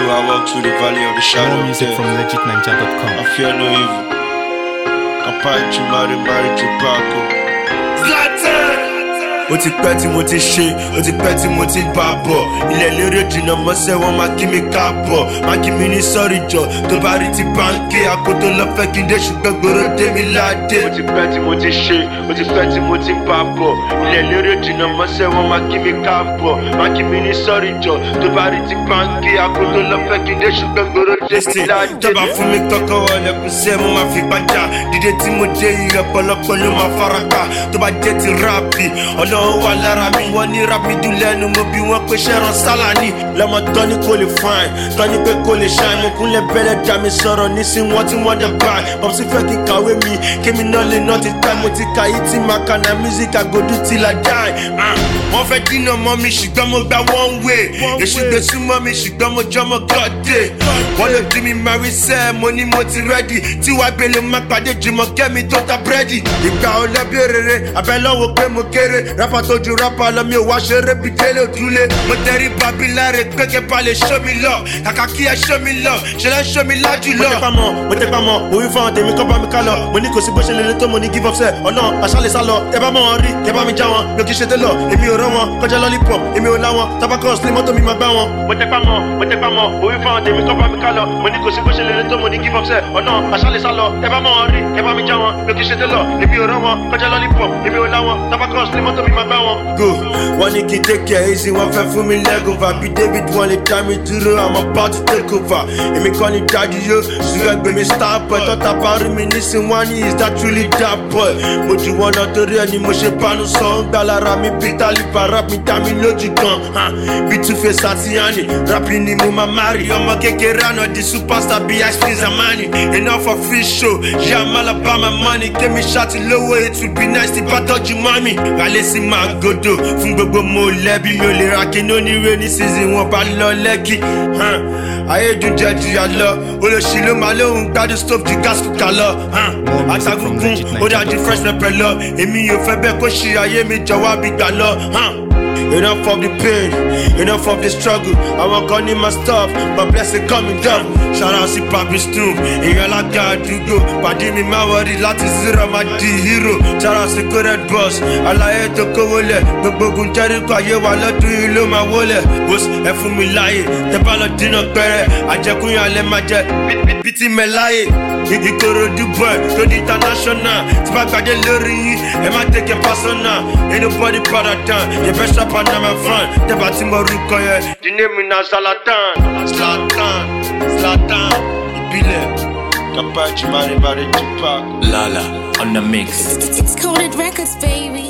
Though I walk through the valley of the shadow More of music death, from legitninja.com. I fear no evil. Kapachi Mari Tupac. Ó ti pẹ́ tí mo ti ṣe, ó ti pẹ́ tí mo ti bá bọ̀. Ilẹ̀ lérè jìnnà mọ́sẹ̀ wọn máa kí mi káàbọ̀. Máa kí mi ní sọ́rí jọ, tó bá rí ti báńkì. Àkótó lọ fẹ́ kí n dé ṣùgbọ́n gbòòrò dé mi láde. Ó ti pẹ́ tí mo ti ṣe, ó ti pẹ́ tí mo ti bá bọ̀. Ilẹ̀ lérè jìnnà mọ́sẹ̀ wọn máa kí mi káàbọ̀. Máa kí mi ní sọ́rí jọ, tó bá rí ti báńkì. Àkótó lọ fẹ́ kí n dé ṣùgbọ́n gbòòrò dé mi láde. Tọ́ba fún mi kọ́kọ́ ọ̀lẹ́kùn sẹ́ mo máa fi gbájà. Dídé tí mo dé iye ọ̀pọ̀lọpọ̀ ló máa faraka. Tó bá jẹ́ ti ráàpì, Ọlọ́run wà lára mi. Wọ́n ní rap mi dùn lẹ́nu, mo bí wọ́n pé ṣẹ́ran sálání. Lọ́mọ tán ní kò lè fine, tán ní pé kò lè shine. Mo kúnlẹ̀ bẹ́lẹ̀ dá mi sọ̀rọ̀ nísìn wọ́n tí wọ́n dẹ̀ bá. Bọ́sí fẹ́ kí kàwé mi, kémi náà lè ná ti tá. Mo ti ka yìí tí màá kà náà music I go do till I die. Wọ́n fẹ́ dínà mọ́ mi ṣùgbọ́n mo gba one way. Èṣù gbé súnmọ́ mi ṣùgbọ́n mo jọmọ gọ́dé. Wọ́n lè dí mi marry sẹ́, mo ní mo ti ready. Tí wàá gbé ló má pàdé jùmọ̀ kẹ́mi tó ta búrẹ́dì. Ìgbà ọlọ́bí rere, abẹ́lọ́wọ́ pé mo kéré. Rápá tó ju rápá lọ mi ò wá ṣeré bí délé òdúlé. Mo tẹrí babi láre pé kẹ́pà lè show mi lọ. Kàkà kí ẹ show mi lọ, ṣe lẹ́ show mi lájú lọ. Mo tẹ́ pa mọ́, mo wí fún àwọn tèmi kọ́ bá mi ká lọ. Mo ní kò sí bó ṣe lè lè tó mo ní give up sẹ́. Ọ̀nà àṣàlẹ̀ sá lọ, ẹ bá mọ̀ wọn rí, kẹ bá mi já wọn. Mi ò kì í ṣe télọ̀, èmi ò rán wọn. Kọjá lollipop, èmi ò lá wọn. Tabacos ní mọ́tò mi máa gbá wọn. Mo tẹ́ pa mọ́, mo wí fún àwọn tèmi kọ́ bá mi ká lọ. Mo ní kò sí bó ṣe lè lè tó mo ní give up sẹ́. Ọ̀nà àṣàlẹ̀ sá lọ, ẹ bá mọ̀ wọn rí, kẹ bá mi já wọn. Mi ò kì í ṣe télọ̀, èmi ò rán wọn. Kọjá lollipop, èmi ò lá wọn. Tabacos ní mọ́tò mi máa gbá wọn. Go, wọ́n ní kí n take care easy, wọ́n fẹ́ fún mi leg over. Bí David wọ́n lè dá mi dúró, I'm about to take over. Èmi kọ́ ni dájú yó, ṣùgbọ́n gbé mi star boy. Tọ́ta bá rí mi nísìn wọ́n ní is that truly that boy. Mo jù wọ́n lọ torí ẹni mo ṣe panu sọ. Ń gbà lára mi bí tálíbà rap mi dá mi lójú gan. Bí Two-Face àti Yanni, rap ni mo máa marry. Ọmọ kékeré àná di superstar bí Ice Zamani. Enough of free show, yeah I'm all about my money. Kémi ṣáàtì lówó, it would be nice tí bá tọ́jú mọ́mì. Rálé sí máa gòdò fún gbogbo mo lẹ́bi. Mi ò lè ra kí ní oníwé ní season wọn bá lọ lẹ́kì. Ayédùnjẹ jìyà lọ, olóṣì ló máa lóhùn gbádùn stove ju gas cooker lọ. Àtàgùnkùn ó dájú fresh pepper lọ. Èmi ò fẹ́ bẹ́ẹ̀ kó ṣì ayé mi jọ̀wọ́ àbí gbà lọ. Enough of the pain, enough of the struggle. Àwọn kan ní my stuff, but blessing coming double. Shout out sí Papi Snoop, èèyàn lága àdúgbò. Pàdé mi máa wọrí láti zero máa di hero. Shout out sí Coded Boss, àlàyé tó kówó lẹ̀. Gbogbo ogun Jericho ayé wa lọ́dún yìí ló máa wọlé. Bós ẹ fún mi láàyè, tẹ bá lọ dínà pẹ́rẹ́. Àjẹkùnyàn alẹ́ máa jẹ bí ti mẹ́ láàyè. Ìkòròdú boy tó di international. Tí bá gbàdé lórí yín, ẹ má take it personal. Ain't nobody better than your best rapper na my friend. Tẹ́bà tí mo rúkọ yẹ, the name na Zlatan. Zlatan, ìbílẹ̀. Kapachi Mari Tupac. Lala on the mix. It's Coded Records, baby.